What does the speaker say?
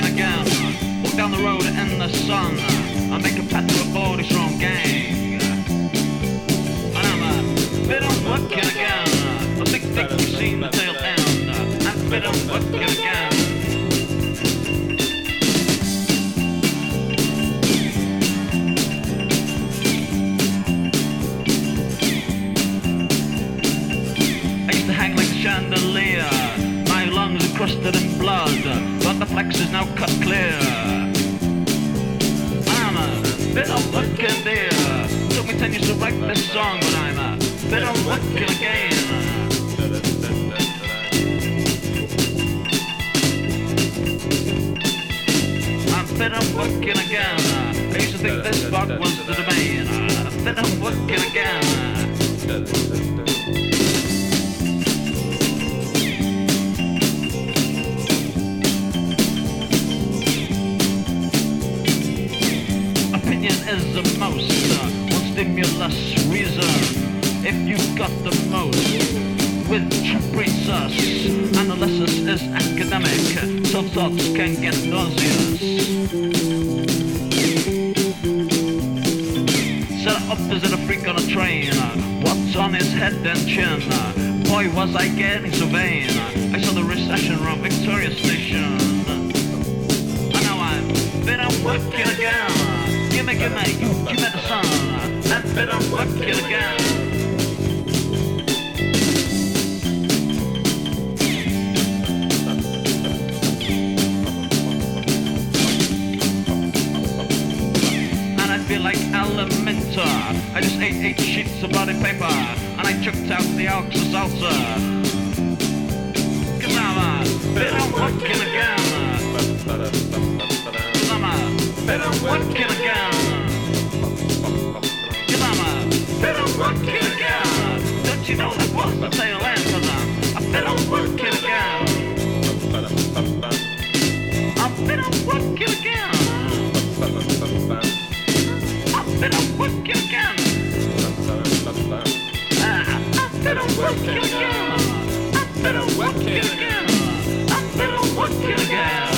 again. Walk down the road in the sun. I make a path to a 40 strong gang. And I'm a bit on working again. I think we've seen the tail end. I'm a bit on working again. I used to hang like a chandelier. My lungs encrusted in blood, but the flex is now cut clear. I'm a bit of working dear. Took me 10 years to write this song, but I'm a bit of working again. I'm a bit of working again. I used to think this bug was the domain. A bit of working again. Is the most one stimulus reason. If you've got the most with capricious, analysis is academic. Self-thoughts can get nauseous. Set up as a freak on a train. What's on his head and chin? Boy, was I getting so vain. I saw the recession from Victoria Station. And now I'm been I'm working again. Give me the sun, and bit I'm working again. And I feel like Elementor. I just ate 8 sheets of bloody paper, and I chucked out the ox salsa. Cause I'm a bit I'm working again. Cause I'm a bit I'm working again. Working again. Don't you know that was the tail end for them? I've been on working again. I've been on working again. I've been on working again. I've been on working again. I've been on working again. I've been on working again.